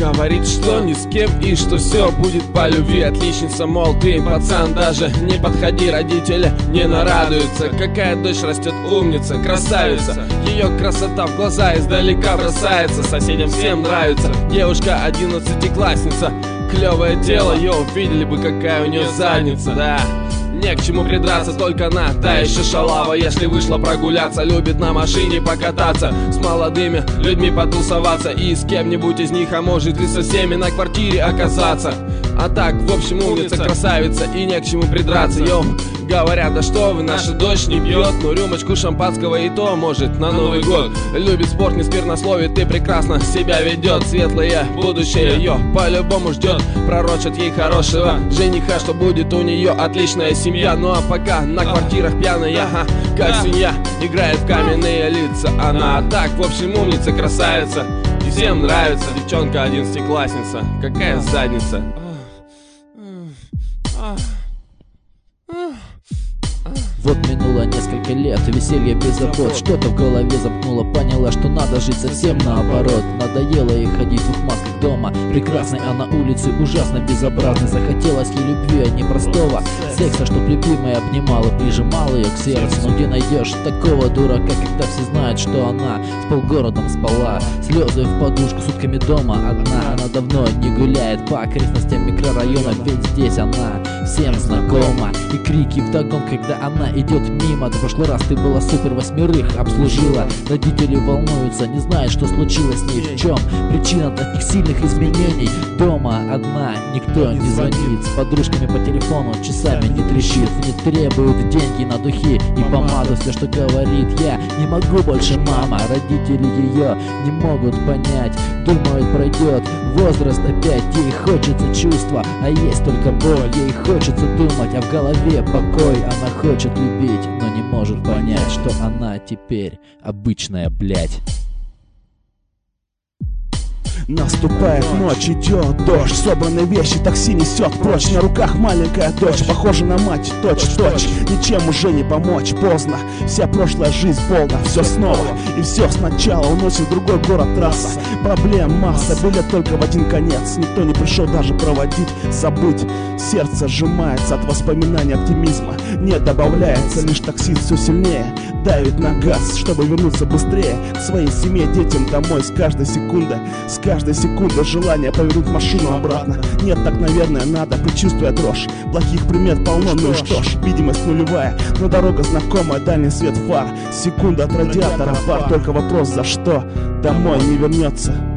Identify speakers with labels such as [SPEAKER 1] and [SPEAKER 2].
[SPEAKER 1] говорит, что ни с кем и что все будет по любви. Отличница, мол, ты, пацан, даже не подходи. Родители не нарадуются. Какая дочь растет умница, красавица. Ее красота в глаза издалека бросается. Соседям всем нравится. Девушка 11-классница, клевое тело, ее увидели бы, какая у нее задница, да. Не к чему придраться, только она, та еще шалава. Если вышла прогуляться, любит на машине покататься, с молодыми людьми потусоваться и с кем-нибудь из них, а может и со всеми на квартире оказаться. А так, в общем, умница, красавица, и не к чему придраться. Йоу, говорят, да что вы, наша дочь не пьет, но рюмочку шампанского и то может на Новый год. Любит спорт, не сквернословит и прекрасно себя ведет. Светлое будущее ее по-любому ждет. Пророчат ей хорошего жениха, что будет у нее отличная семья. Ну а пока на квартирах пьяная, как свинья, играет в каменные лица она. А так, в общем, умница, красавица, и всем нравится. Девчонка 11-классница, какая задница.
[SPEAKER 2] Вот минуло несколько лет, веселье без забот. Что-то в голове замкнуло, поняла, что надо жить совсем наоборот. Надоело ей ходить в двух масках дома. Прекрасной, а на улице ужасно безобразной. Захотелось ей любви, а не простого секса, чтоб любимая обнимала, прижимала ее к сердцу. Но где найдешь такого дурака, когда все знают, что она с полгородом спала? Слезы в подушку, сутками дома одна. Она давно не гуляет по окрестностям микрорайона, ведь здесь она всем знакома. И крики вдогон, когда она идет мимо. В прошлый раз ты была супер, 8 обслужила. Родители волнуются, не знают, что случилось с ней. В чем причина таких сильных изменений? Дома одна, никто не звонит. С подружками по телефону часами не трещит. Не требуют деньги на духи и помаду. Все, что говорит, я не могу больше, мама. Родители ее не могут понять. Думают, пройдет возраст опять. Ей хочется чувства, а есть только боль. Ей хочется думать, а в голове покой. Она хочет любить, но не может понять, что она теперь обычная, блядь.
[SPEAKER 3] Наступает ночь, идет дождь, собраны вещи, такси несет прочь. На руках маленькая дочь, похожа на мать, точь-в-точь. Ничем уже не помочь, поздно. Вся прошлая жизнь полна, все снова и все сначала. Уносит в другой город трасса, проблем масса, билет только в один конец. Никто не пришел даже проводить, забыть. Сердце сжимается от воспоминаний, оптимизма не добавляется. Лишь таксист все сильнее давит на газ, чтобы вернуться быстрее к своей семье, детям домой. С каждой секунды желание повернуть машину обратно. Нет, так, наверное, надо, предчувствуя дрожь. Плохих примет полно, ну и что ж, видимость нулевая, но дорога знакомая, дальний свет фар. Секунда от радиатора, пар, только вопрос, за что домой не вернется.